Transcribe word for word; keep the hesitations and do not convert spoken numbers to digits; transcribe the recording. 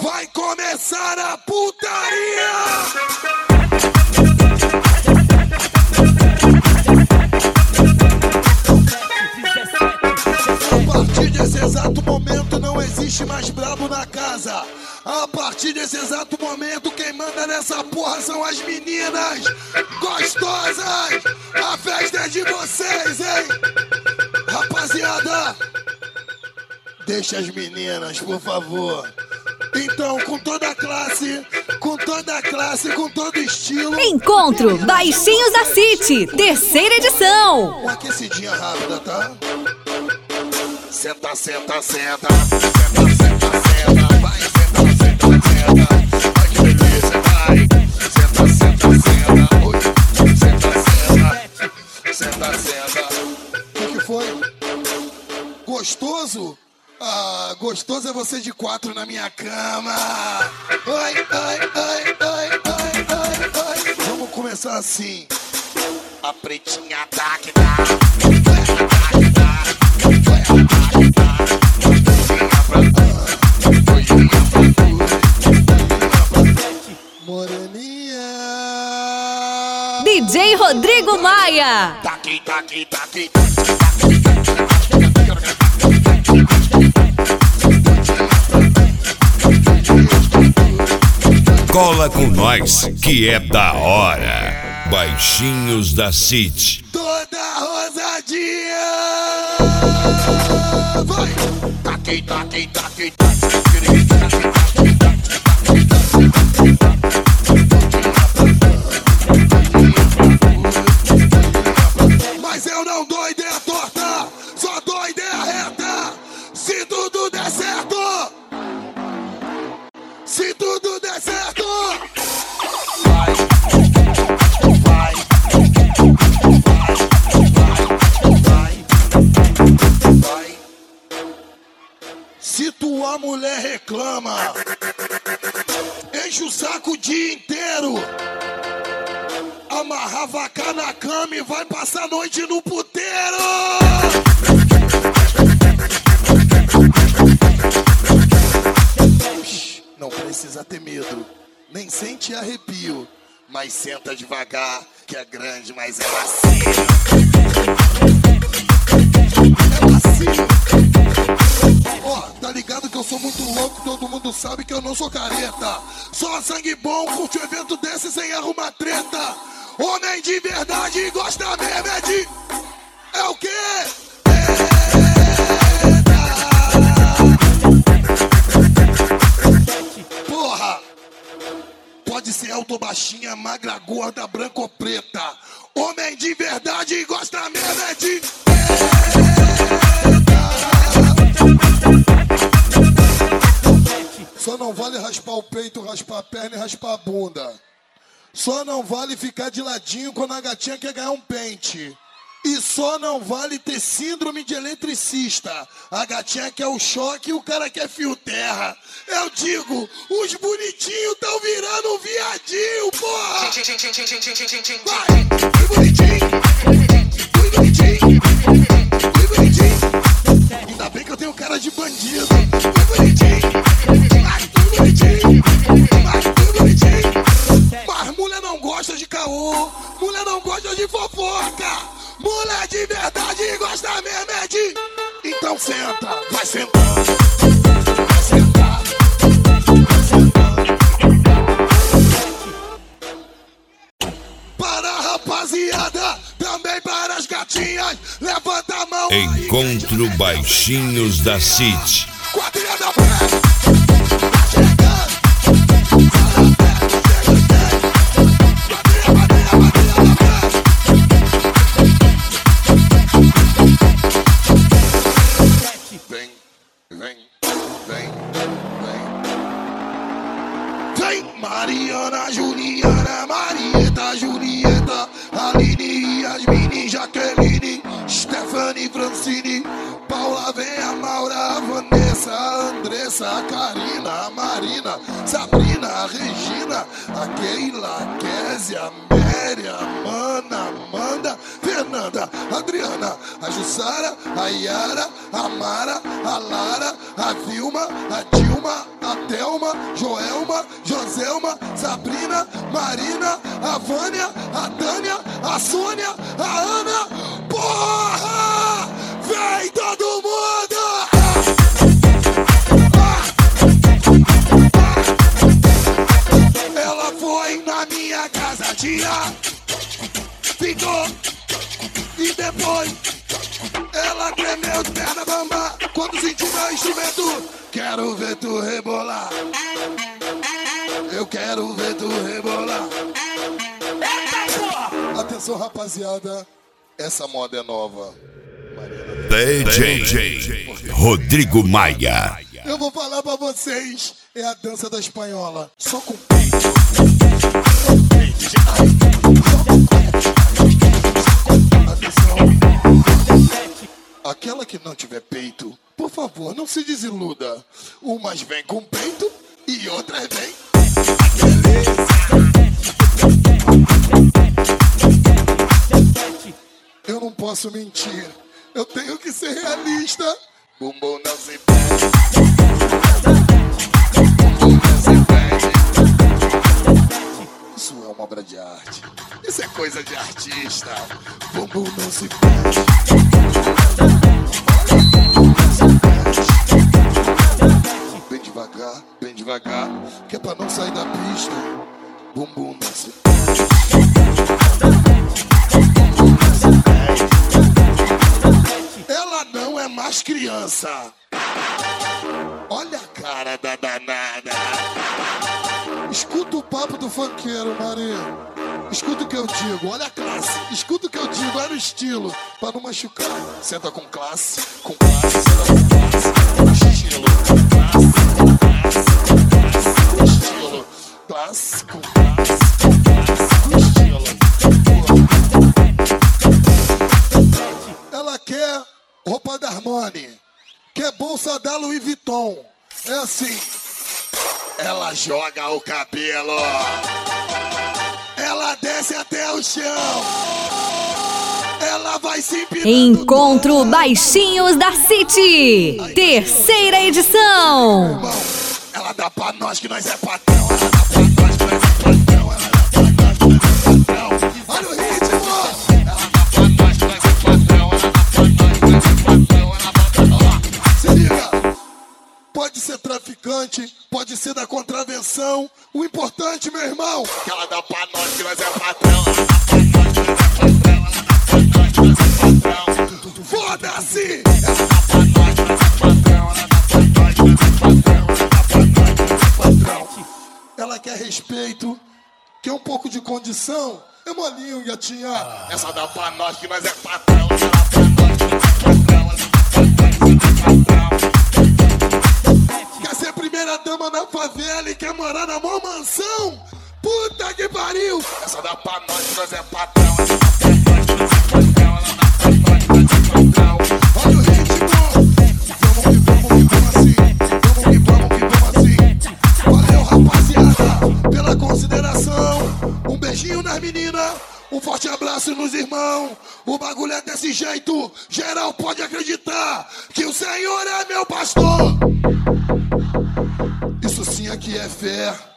Vai começar a putaria! A partir desse exato momento não existe mais brabo na casa. A partir desse exato momento quem manda nessa porra são as meninas gostosas. A festa é de vocês, hein? Rapaziada, deixa as meninas, por favor. Então, com toda a classe, com toda a classe, com todo estilo... Encontro Baixinhos da City, terceira edição. Uma aquecidinha rápida, tá? Senta, senta, senta. Senta, senta, senta. Vai, senta, senta, senta. Vai que beleza, vai. Senta, senta, senta. Oi, senta, senta. Senta, senta. O que foi? Gostoso? Ah, gostoso é você de quatro na minha cama. Ai, ai, ai, ai, ai, ai, ai. Vamos começar assim. A pretinha tá que tá. Moreninha. D J Rodrigo Maia. Tá aqui, tá aqui, tá aqui. Cola com nós, que é da hora. Baixinhos da City. Toda rosadinha. Vai. Tá aqui, tá aqui, tá aqui. Mas eu não dou ideia torta, só dou ideia reta. Se tudo der certo, se tudo der certo, vai, vai, vai, vai, vai. Se tua mulher reclama, enche o saco o dia inteiro, amarra a vaca na cama e vai passar a noite no puteiro. Não precisa ter medo, nem sente arrepio, mas senta devagar, que é grande, mas é macio. É macio. Ó, oh, tá ligado que eu sou muito louco, todo mundo sabe que eu não sou careta. Só sangue bom, curte um evento desse sem arrumar treta. Homem de verdade gosta mesmo é de... É o quê? Pode ser alto, baixinha, magra, gorda, branca ou preta. Homem de verdade gosta mesmo é de... Só não vale raspar o peito, raspar a perna e raspar a bunda. Só não vale ficar de ladinho quando a gatinha quer ganhar um pente. E só não vale ter síndrome de eletricista. A gatinha quer o choque e o cara quer fio terra. Eu digo, os bonitinhos tão virando um viadinho, porra! Vai, fui bonitinho, fui bonitinho, fui bonitinho. Ainda bem que eu tenho cara de bandido. Fui bonitinho, mas fui bonitinho, mas fui bonitinho. Mas mulher não gosta de caô, mulher não gosta de fofoca. Mulher de verdade gosta mesmo é de... Então senta, vai sentando, vai sentar, vai sentando. Para a rapaziada, também para as gatinhas, levanta a mão. Encontro aí, Baixinhos da City. Quadrilha da fé. Mariana, Juliana, Marieta, Julieta, Aline, Yasmine, Jaqueline, Stephanie, Francine, Paula, vem a Maura, Vanessa, Andressa, a Karina, a Marina, Sabrina, a Regina, a Keila, a Kézia, a Mary, a Mana, a Amanda, Fernanda, a Adriana, a Jussara, a Yara, a Mara, a Lara, a Vilma, a Dilma, a Thelma, Joelma, Joselma, Sabrina, Marina, a Vânia, a Tânia, a Sônia, a Ana. Porra! Vem todo mundo! Ela foi na minha casa dia, ficou e depois ela tremeu de perna bamba quando sentiu meu instrumento. Quero ver tu rebolar, eu quero ver tu rebolar. Atenção, rapaziada, essa moda é nova. D J Rodrigo Maia. Eu vou falar pra vocês, é a dança da espanhola. Só com peito. Atenção. Aquela que não tiver peito, por favor, não se desiluda. Umas vêm com peito e outras vêm. Eu não posso mentir, eu tenho que ser realista. Bumbum não se perde. Bumbum não se perde. Isso é uma obra de arte. Isso é coisa de artista. Bumbum não se perde. Bem devagar, bem devagar, que é pra não sair da pista. Bumbum não se perde. Ela não é mais criança. Olha a cara da danada. Escuta o papo do funkeiro, Maria. Escuta o que eu digo, olha a classe. Escuta o que eu digo, olha o estilo. Pra não machucar. Senta com classe, com classe, senta com classe. Com estilo, classe, com classe, com estilo. Classe, com classe, com classe, com estilo. Ela quer roupa da Armani, quer bolsa da Louis Vuitton. É assim. Ela joga o cabelo, ela desce até o chão, ela vai se empinando. Encontro Baixinhos da City, terceira edição. Ela dá pra nós que nós é patrão, ela dá pra nós que nós é patrão, ela dá pra nós que nós é patrão. Olha o ritmo. Ela dá pra nós que nós é patrão, ela dá pra nós que nós é patrão, ela dá pra nós. Se liga. Pode ser traficante, pode ser da contravenção. O importante, meu irmão, que ela dá pra nós que nós é patrão. Ela dá pra nós que nós é patrão. Ela dá pra nós que nós é patrão. Foda-se! Ela dá pra nós que nós é patrão. Ela dá pra nós que nós é patrão. Ela dá pra nós que nós é patrão. Ela quer respeito, quer um pouco de condição. É molinho, gatinha. Essa dá pra nós que nós é patrão. Ela dá pra nós que nós é patrão. Ela dá pra nós que nós é patrão. Quer ser primeira dama na favela e quer morar na mó mansão? Puta que pariu! Essa dá pra nós que nós é patrão. Essa dá pra nós que nós é patrão. Ela dá pra nós que nós é patrão. Olha o ritmo! Vamos que vamos que vamos assim. Vamos que vamos que vamos assim. Valeu, rapaziada, pela consideração. Um beijinho nas meninas. Um forte abraço nos irmãos. O bagulho é desse jeito. Geral pode acreditar que o Senhor é meu pastor. Isso sim aqui é fé.